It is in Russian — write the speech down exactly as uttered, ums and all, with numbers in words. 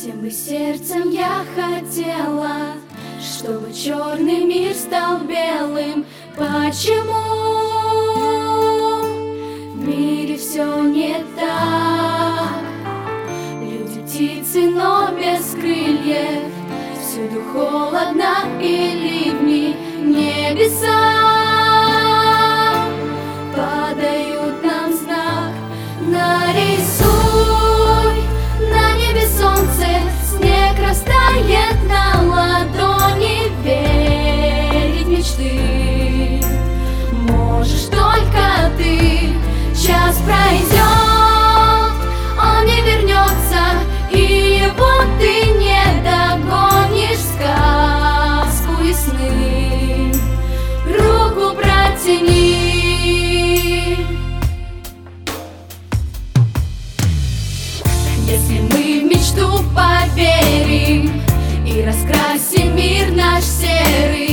Всем бы сердцем я хотела, чтобы черный мир стал белым. Почему в мире все не так? Люди птицы, но без крыльев, всюду холодно и ливни. Небеса подают нам знак. Нарисуй на небе солнце, снег растает на ладони. Верить в мечты можешь только ты. Час пройдет, он не вернется, и его ты не догонишь. Сказку и сны руку протяни. Если мы в мечту поверим и раскрасим мир наш серый,